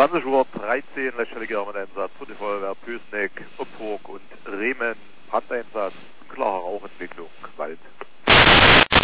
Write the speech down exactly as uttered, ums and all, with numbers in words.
zwanzig Uhr dreizehn, letztständiger Einsatz für die Feuerwehr Pößneck, Oppurg und Bremen. Brandeinsatz, klare Rauchentwicklung, Wald.